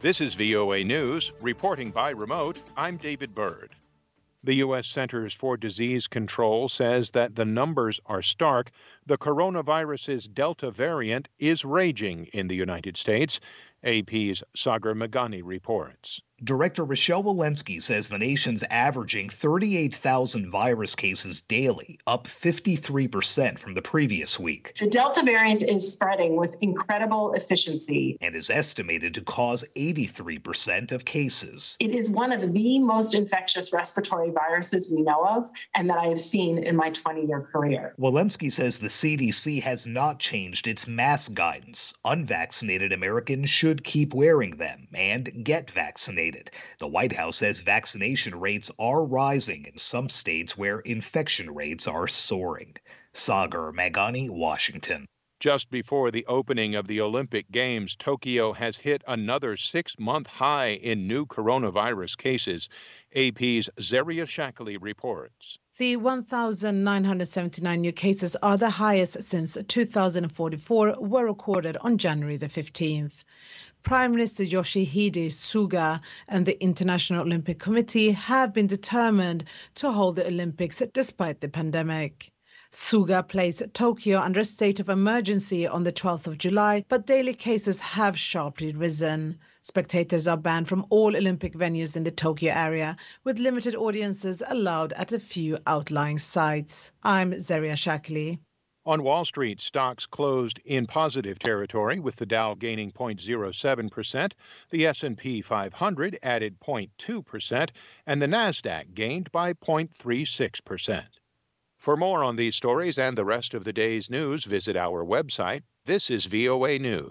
This is VOA News, reporting by remote. I'm David Byrd. The U.S. Centers for Disease Control says that the numbers are stark. The coronavirus's Delta variant is raging in the United States. AP's Sagar Meghani reports. Director Rochelle Walensky says the nation's averaging 38,000 virus cases daily, up 53% from the previous week. The Delta variant is spreading with incredible efficiency and is estimated to cause 83% of cases. It is one of the most infectious respiratory viruses we know of and that I have seen in my 20-year career. Walensky says the CDC has not changed its mask guidance. Unvaccinated Americans should keep wearing them and get vaccinated. The White House says vaccination rates are rising in some states where infection rates are soaring. Sagar Meghani, Washington. Just before the opening of the Olympic Games, Tokyo has hit another 6-month high in new coronavirus cases. AP's Zaria Shackley reports. The 1,979 new cases are the highest since 2044 were recorded on January the 15th. Prime Minister Yoshihide Suga and the International Olympic Committee have been determined to hold the Olympics despite the pandemic. Suga placed Tokyo under a state of emergency on the 12th of July, but daily cases have sharply risen. Spectators are banned from all Olympic venues in the Tokyo area, with limited audiences allowed at a few outlying sites. I'm Zaria Shackley. On Wall Street, stocks closed in positive territory, with the Dow gaining 0.07%, the S&P 500 added 0.2%, and the Nasdaq gained by 0.36%. For more on these stories and the rest of the day's news, visit our website. This is VOA News.